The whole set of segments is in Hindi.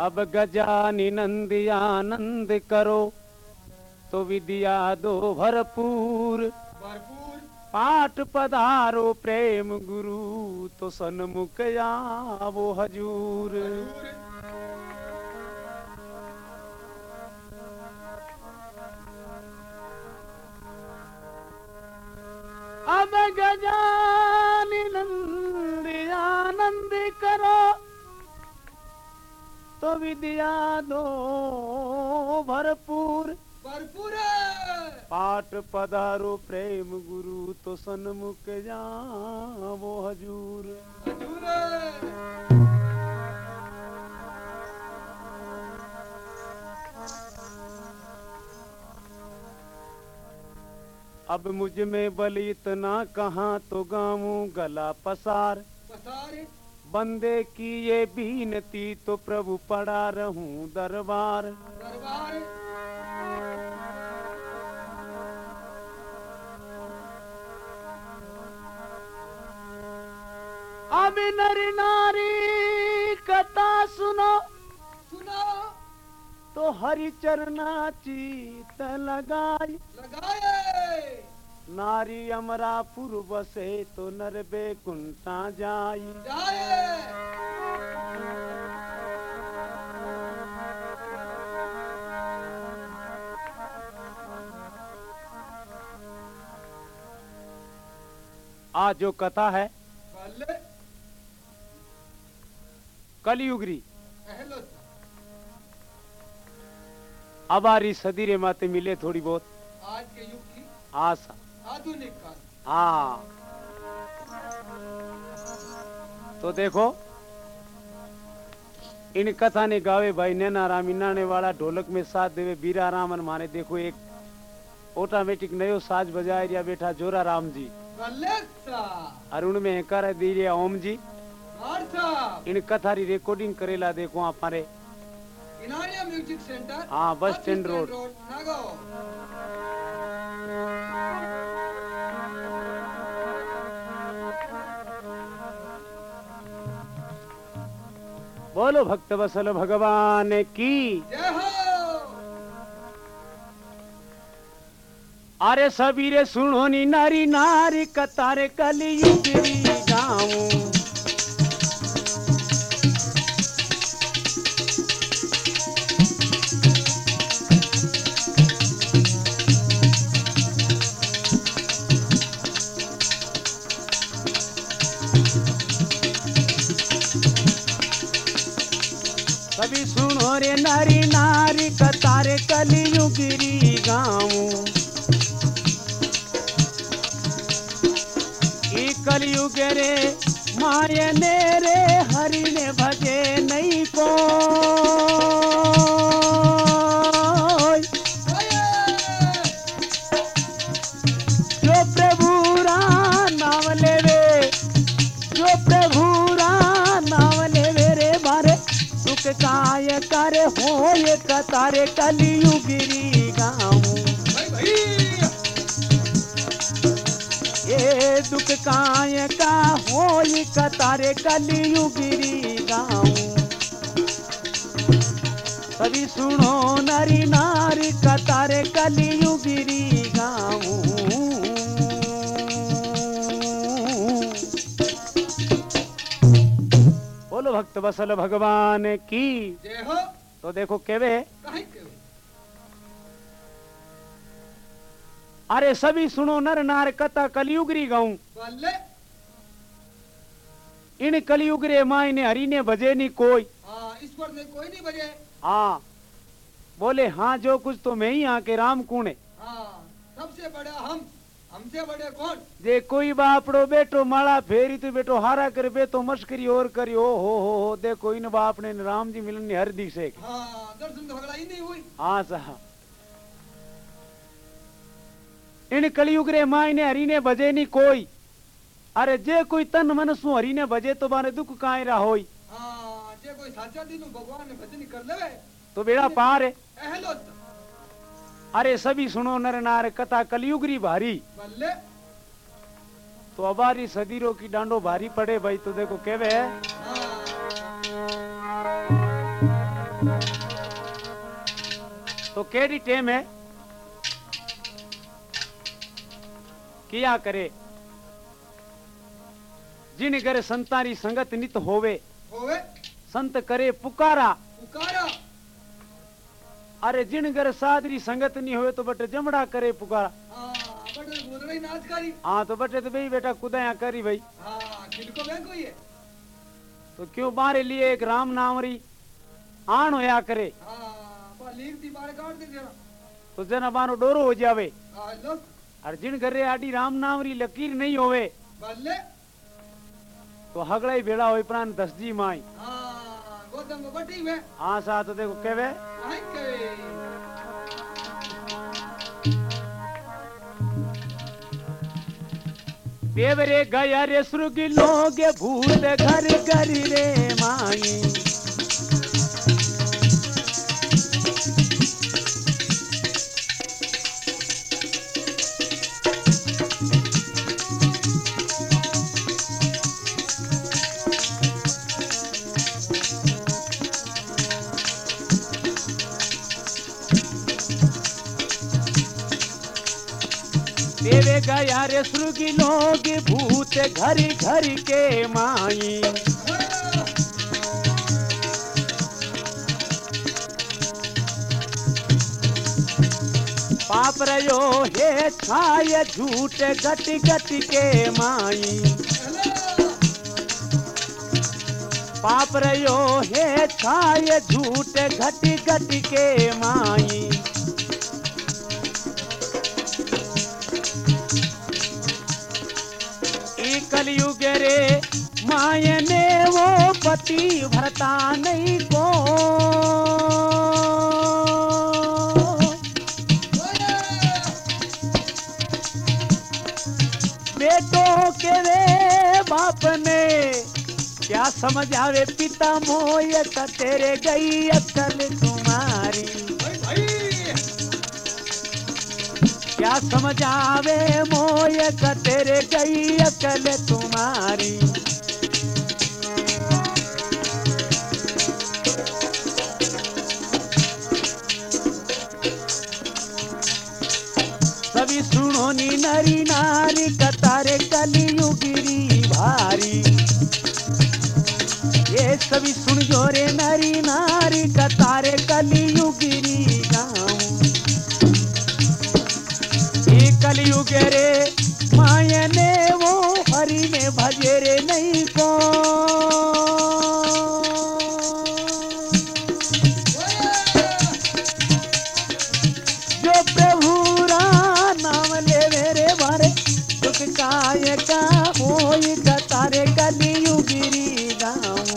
अब गजानी नंदी आनंद करो तो विद्या दो भरपूर। पाठ पधारो प्रेम गुरु तो सन्मुख आवो हजूर। अब गजानी नंदी आनंद करो तो विद्या दो भरपूर। पाठ पधारो प्रेम गुरु तो सन्मुख जावो हजूर। अब मुझ में बल इतना कहाँ तो गाऊं गला पसार। बंदे की ये बीनती तो प्रभु पड़ा रहूं दरबार। अब नर नारी कथा सुनो तो हरि चरना चीत लगाए। नारी अमरापुर बसे तो नर बैकुंठा जाई। आज जो कथा है कलयुगरी अब आ रही सदी रे माते मिले थोड़ी बहुत आज के युग की आशा आधुनिक काल। हाँ तो देखो इन कथा ने गावे भाई नैना राम इनाने वाला ढोलक में साथ देवे बीरा राम माने। देखो एक ऑटोमेटिक नयो साज बजाए रिया बैठा जोरा राम जी। अरुण में कर दी रिया ओम जी। इन कथा री रिकॉर्डिंग करेला देखो हमारे इनानिया म्यूजिक सेंटर। हाँ बस स्टैंड रोड। बोलो भक्त वसल भगवान की जय हो। अरे सबीरे सुनो नी नारी नारी कतारे कलयुग री गाऊं। सभी सुनो रे नारी नारी कतारे कलयुग री गाऊं। ई कलयुग रे माये ने रे हरि ने भजे नहीं को। जो प्रभु रा नाम लेवे जो प्रभु रा नाम लेवे रे बारे दुख काय कर हो ये कतारे कलयुगरी गाऊं। ये दुख काय का हो ये कतारे कलयुगरी गाऊं। सभी सुनो नरी नारी कतारे कलयुगरी गाऊं। बोलो भक्त वसल भगवान की जय हो। तो देखो केवे अरे सभी सुनो नर नार कथा कलयुगरी गाऊं। इन कलयुग रे माई ने हरि ने भजे नहीं कोई। ईश्वर ने कोई नहीं भजे। हाँ बोले हाँ जो कुछ तो मैं ही यहाँ के राम कौन है। सबसे बड़ा हम हमसे बड़े कौन। जे कोई बापड़ो बेटो माला फेरी तो बेटो हारा कर बे तो मस्करी और करी हो देखो इन बाप ने राम जी मिलन हर दिशे। दर्शन तो भगड़ा ही नहीं हुई। हाँ साहब इन कलयुग रे माई ने हरि ने भजे नहीं कोई। अरे जे कोई तन मन सु हरि ने भजे तो बाने दुख काहे रा होई। जे कोई साचा दी भगवान ने भजन कर लेवे तो बेड़ा पार है। एहलो अरे सभी सुनो नर नार कथा कलयुगरी भारी। तो अबारी सदीरों की डांडो भारी पड़े भाई। तो देखो केवे है तो केड़ी टेम है किया करे जिन घर संतारी संगत नित होवे संत करे पुकारा अरे जिन घर सादरी संगत नहीं होवे तो बटे जमड़ा करे पुकारा हाँ तो बटे तो भाई बेटा कुदाया करी भाई तो क्यों बारे लिए एक राम नामरी आन होया करे तो जना बानो डोरो हो जावे और जिन घरे आडी राम नामरी लकीर नहीं होवे तो हगड़ा ही भेड़ा हो प्राण 10 जी माई हाँ सा तो देखो केवे देवरे गया रे सुरगी लोग भूत घर घर रे माई देवे गया रे सुरगी लोग भूत घर घर के माई पाप रयो हे छाय झूठ गट गट के माई पाप रयो हे छाय झूठ घट घट के माई कलयुग रे मायने वो पति भरता नहीं को बेटों के वे बाप ने क्या समझ आवे पिता मोय का तेरे गई अकल तुम्हारी क्या समझ आवे मोय का तेरे गई अकल तुम्हारी सभी सुनो नी नरी नारी कतारे कलियुगिरी भारी ये सभी सुन जो रे नरी नारी कतारे कलियुगिरी गाँव कलयुग रे मायने वो हरि ने भजे रे नहीं को जो प्रभु रा नाम ले मेरे बारे दुख काय का होई तारे कलियुगिरी गाँव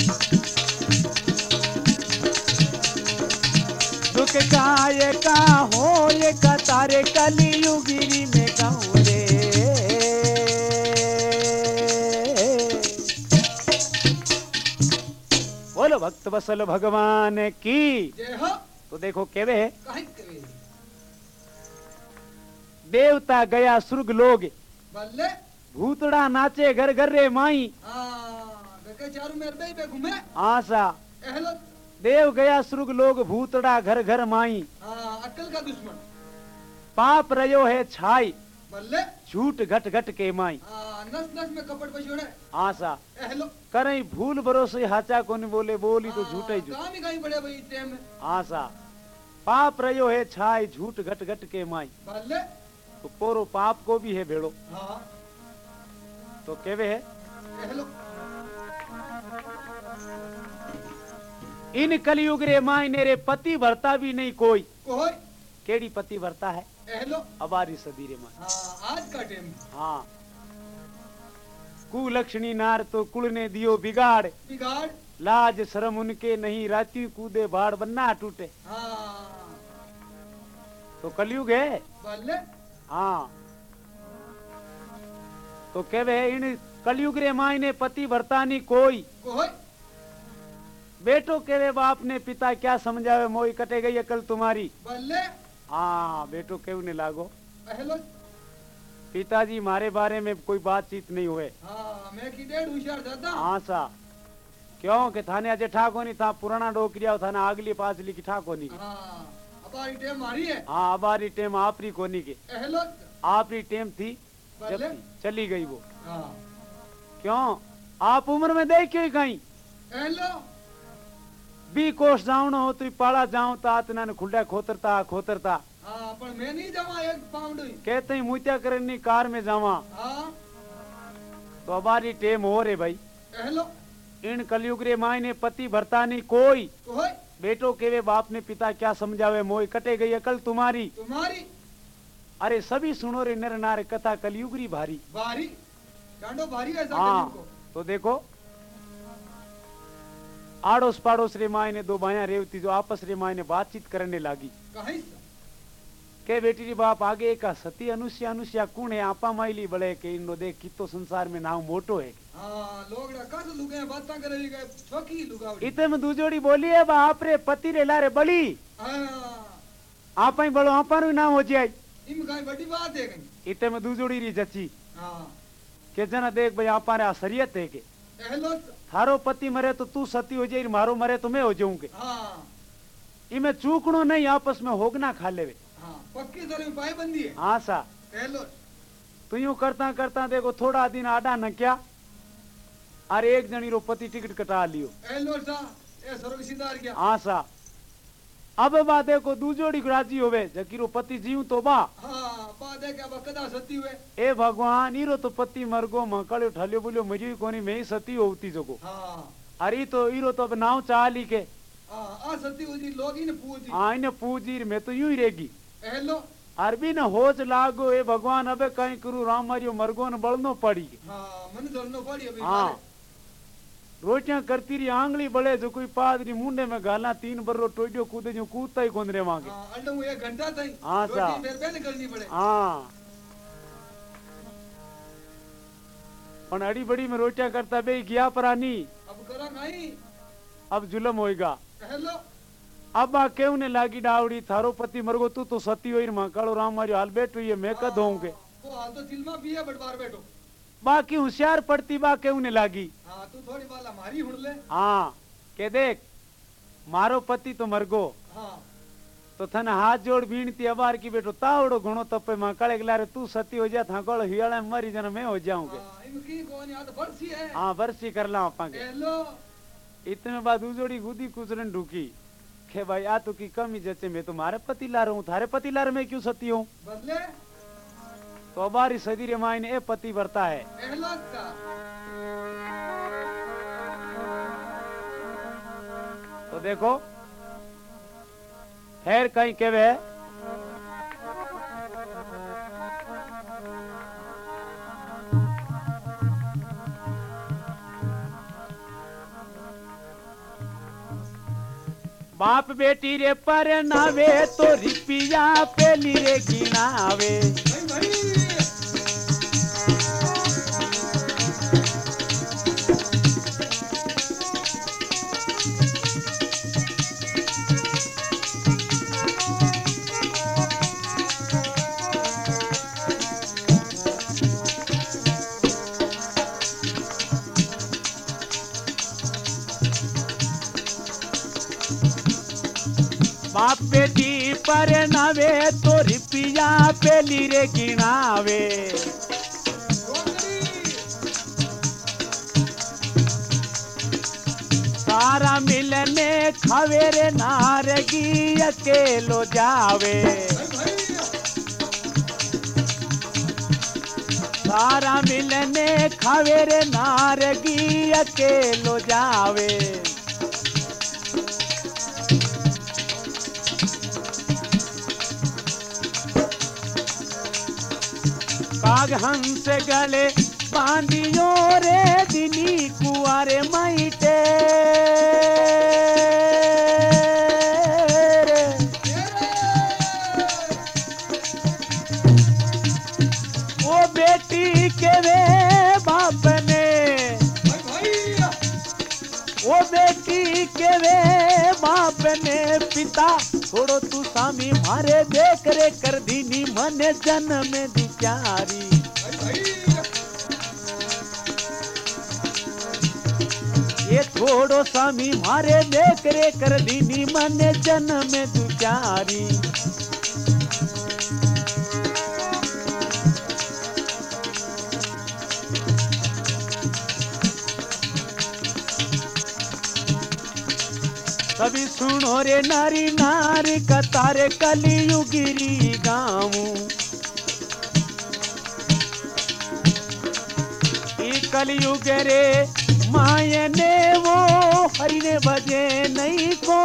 दुख काय का होए कतारे कलियुगिरी में गाँव रे बोलो भक्त बसल भगवान की तो देखो केवे देवता गया सुर्ग लोग भूतड़ा नाचे घर घर रे माई आशा देव गया सुर्ग लोग भूतड़ा घर घर माई अक्ल का दुश्मन पाप रयो है छाई झूठ घट घट के माई नस नस में कपट बछोड़े आशा करई भूल भरोसे हाचा कोनी बोले बोली तो झूठे झूठ काम ही कहीं बड़े भाई टाइम में आशा पाप रयो है छाई झूठ घट घट के माई तो पोरो पाप को भी है भेड़ो तो केवे है इन कलयुग रे माई ने रे पति भरता भी नहीं कोई केड़ी पति भरता है अबारी सदी रे माई आज का टाइम हाँ कुलक्षणी नार तो कुल ने दियो बिगाड़ बिगाड़ लाज शर्म उनके नहीं राती कूदे बाढ़ बन्ना टूटे तो कलयुग है हाँ तो केवे इन कलयुग रे माई ने पति भरता नहीं कोई बेटो केवे बाप ने पिता क्या समझावे मोई कटे गई अकल तुम्हारी हाँ बेटो केव ने लागो पिताजी मारे बारे में कोई बातचीत नहीं हुए हाँ सा क्यों के थाने अजय ठाको नहीं था पुराना डोकरिया थाना अगली पास लिखी ठाको नहीं अबारी टेम मारी है। हाँ अबारी टेम आपरी कोनी के एहलो आपरी टेम थी जब बल्ले? चली गई वो। हाँ क्यों आप उम्र में देख क्यों कहीं एहलो 20 कोस जाऊं हो तो पाड़ा जाऊं ता तना खुला खोतरता हाँ पर मैं नहीं जावा 1 पाउंड ही। कहते ही मुत्या करनी कार में जावा हाँ तो अबारी टेम हो रे भाई। एहलो इन कलयुग रे माई ने पति भरता नहीं कोई तो होय बेटो केवे बाप ने पिता क्या समझावे मोई कटे गई अकल तुम्हारी। तुम्हारी अरे सभी सुनो रे नर नार कथा कलयुगरी भारी भारी डांडो भारी है ऐसा हाँ को। तो देखो आड़ोस पाड़ोस रे माई ने 2 भाइयां रेवती जो आपस रे माई ने बातचीत करने लागी कहीं के बेटी री बाप आगे का सती अनुष्या अनुष्या कौन है आपा माइली बड़े के इनो देख कितो संसार में नाम मोटो है। हाँ लोग कस लुगे बातें करे गए छोकी लुगावड़ी इते में दूजोड़ी बोली है बाप रे पति रे लारे बली हाँ आपा ही बड़ो आपा नु नाम हो जाए इम कहीं बड़ी बात है कहीं। इते में दूजोड़ी री जची हाँ के जना देख भाई आपा रे असरियत है के एहलो थारो पति मरे तो तू सती हो जाए मारो मरे तो मैं हो जाऊं के हाँ इमे चूकणो नहीं आपस में होगना खा लेवे। हाँ पक्की तरह में पायबंदी है। हाँ सा एहलो तू यूं करता करता देखो थोड़ा दिन आडा न क्या अरे एक जनी रो पति टिकट कटा लियो। एहलो सा ए सर्विसदार क्या। हाँ सा अब बा देखो दूजोड़ी राजी होवे जकीरो पति जीव तो बा हाँ बात है क्या बकदा सती हुए। ए भगवान ईरो तो पति मरगो मकड़ो ठलियो बोलियो मरी कोनी मैं ही सती होती जगो। हाँ अरे तो ईरो तो अब नाव चाली के हाँ आ सती हुई लोग ही ने पूजी। हाँ इन्हें पूजी मैं तो यूं ही रहेगी। एहलो अरबी न होज लागो ए भगवान अबे कहीं करू राम मारियो मरगो न बड़नो पड़ी। हाँ मन धरनो पड़ी अभी। हाँ रोटियां करती रही आंगली बड़े जो कोई पादरी मुंडे में गाला 3 बर्रो टोडियो कूदे जो कूदता ही कोंदरे मांगे। हाँ अंडे 1 घंटा तक हाँ सा रोटी मेरे पे करनी पड़े। हाँ और अड़ी बड़ी में रोटियां करता बे गया परानी अब करा नहीं अब जुलम होएगा। एहलो अब आ केव ने लागी डावड़ी थारो पति मरगो तू तो सती होई मां कालो राम मारियो हाल बैठ हुई है मैं कद होऊंगे वो हाल तो तिलमा पिए बटवार बैठो बाकी होशियार पड़ती बा केव ने लागी। हाँ तू थोड़ी बाला मारी हुड़ ले। हाँ के देख मारो पति तो मरगो हाँ तो थने हाथ जोड़ बीनती अबार की बेटो तावड़ो घणो तपे मां काले गलारे तू सती हो जा था कल हियाला में मरी जन मैं हो जाऊंगे। हाँ इनकी कौन याद बरसी है। हाँ बरसी कर ला अपा के। एहलो इतने बाद उजोड़ी गुदी कुचरन ढूकी खे भाई आ तो की कमी जचे मैं तुम्हारे पति ला रहा हूँ थारे पति ला रहा मैं क्यों सती हूँ। बदले तो अबारी सदी रे माई ने ए पति बरता है। एहलो का तो देखो खैर कहीं केवे है बाप बेटी रे पर नावे तो रिपिया पेली रे गिनावे। भाई बाप बेटी पर नावे तो रिपिया पेली रे गिनावे। सारा मिलने खावे रे नारगी अकेलो जावे। सारा मिलने खावे रे नारगी अकेलो जावे। काग हंस गले बांधियो रे दिनी कुआरे माइटे ओ बेटी के वे बाप ने ओ बेटी के वे बाप ने पिता छोड़ो तू स्वामी मारे देख रे कर दीनी मने जन्म दी प्यारी। ये थोड़ो सामी मारे देख रे कर दीनी मने जन्म में दुचारी सभी सुनो रे नारी नारी कतारे कलियुगिरी गाऊं कलयुग रे मायने वो हरि ने बजे नहीं को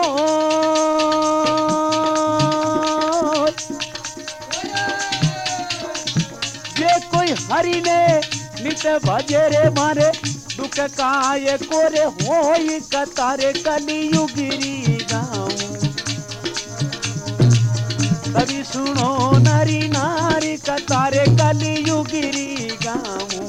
ये कोई हरि ने नित भजे रे मारे दुख काय कोरे होई कतारे कलियुगिरी गाऊं सभी सुनो नारी नारी कतारे कलियुगिरी गाऊं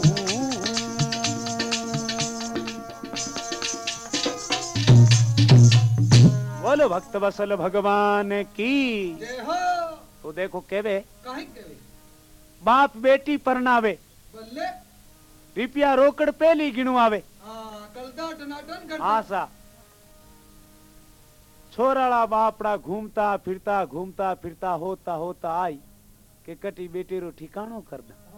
बोलो भक्त वसल भगवान की जय हो। तो देखो केवे काहे केवे बाप बेटी परनावे बल्ले रुपया रोकड़ पहली गिणवावे कलदा टनाटन करते आशा छोराड़ा बापड़ा घूमता फिरता होता आई के कटी बेटी रो ठिकानो कर दा